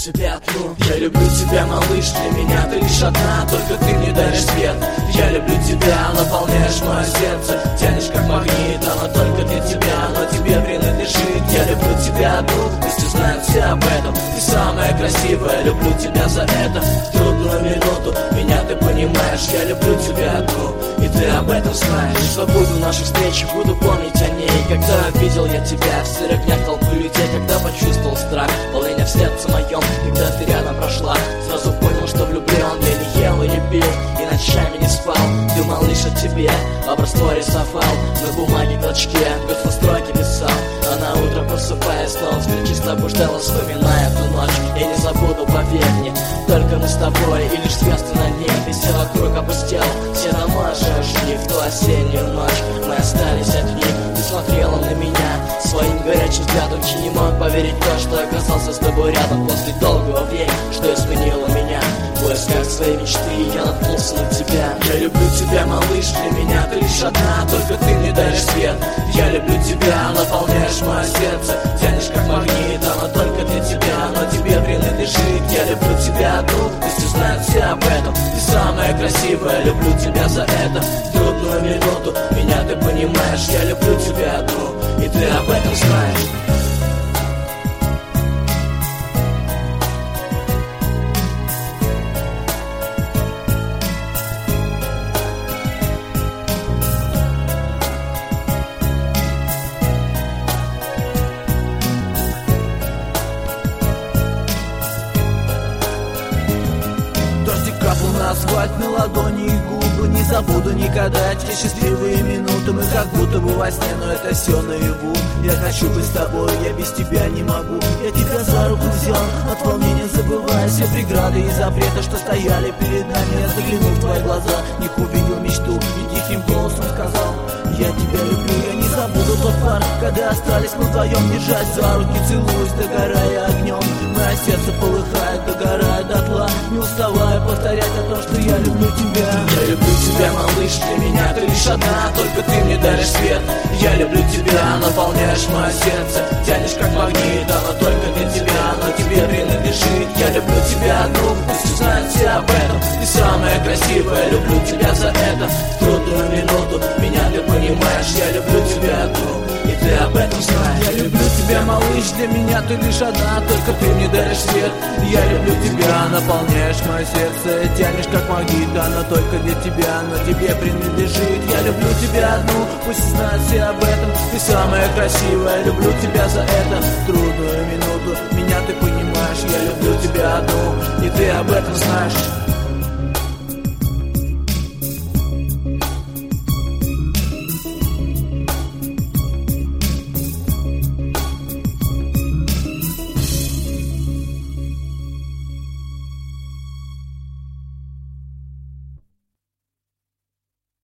тебя одну. Я люблю тебя, малыш, для меня ты лишь одна, только ты мне даришь свет. Я люблю тебя, наполняешь мое сердце, тянешь как магнит, она только для тебя, но тебе принадлежит. Я люблю тебя одну, пусть узнают все об этом. Ты самая красивая, люблю тебя за это. В трудную минуту меня ты понимаешь. Я люблю тебя одну, и ты об этом знаешь. Забуду наши встречи, буду помнить о ней. Когда видел я тебя в серых днях толпы людей, когда почувствовал страх, волнение в сердце моем, когда ты рядом прошла, сразу понял, что влюблен. Я не ел и не пил, и ночами не спал. Думал лишь о тебе, образ твой рисовал, на бумаге клочке, грустно строки писал. А на утро просыпаясь, снова встречи с тобой ждал, вспоминая ту ночь. Я не забуду, поверь мне, только мы с тобой, и лишь звезды на небе, все вокруг опустел. Все равно ожили в ту осеннюю ночь, мы остались одни. Ты смотрела на меня своим горячим взглядом, и не мог поверить в то, что оказался с тобой рядом после долгого времени, что изменило меня. В поисках своей мечты я наткнулся на тебя. Я люблю тебя, малыш, для меня ты лишь одна, только ты мне даришь свет. Я люблю тебя, наполняешь мое сердце, тянешь как магнит, она только для тебя, но тебе принадлежит. Я люблю тебя одну, пусть узнают все об этом. Ты самая красивая, люблю тебя за это. В трудную минуту меня ты понимаешь. Я люблю тебя одну, и ты об этом знаешь. На асфальт, на ладони и губы. Не забуду никогда те счастливые минуты. Мы как будто бы во сне, но это все наяву. Я хочу быть с тобой, я без тебя не могу. Я тебя за руку взял, от волнения забывая все преграды и запреты, что стояли перед нами. Я заглянул в твои глаза, в них увидел мечту и тихим голосом сказал: я тебя люблю. Я не забуду тот парк, когда остались мы вдвоем, держась за руки, целуясь, догорая огнем. Мое сердце полыхает, догорает дотла, не уставая повторять о том, что я люблю тебя. Я люблю тебя, малыш, для меня ты лишь одна, только ты мне даришь свет. Я люблю тебя, наполняешь мое сердце, тянешь как магнит, она только для тебя, но тебе принадлежит. Я люблю тебя одну, пусть узнают все об этом. Ты самая красивая, люблю тебя за это. В трудную минуту меня ты понимаешь. Я люблю тебя одну, и ты об этом знаешь. Я люблю тебя, малыш, для меня ты лишь одна, только ты мне даришь свет. Я люблю тебя, наполняешь мое сердце, тянешь как магнит, она только для тебя, но тебе принадлежит. Я люблю тебя одну, пусть знают все об этом. Ты самая красивая, люблю тебя за это. В трудную минуту меня ты понимаешь. Я люблю тебя одну, и ты об этом знаешь.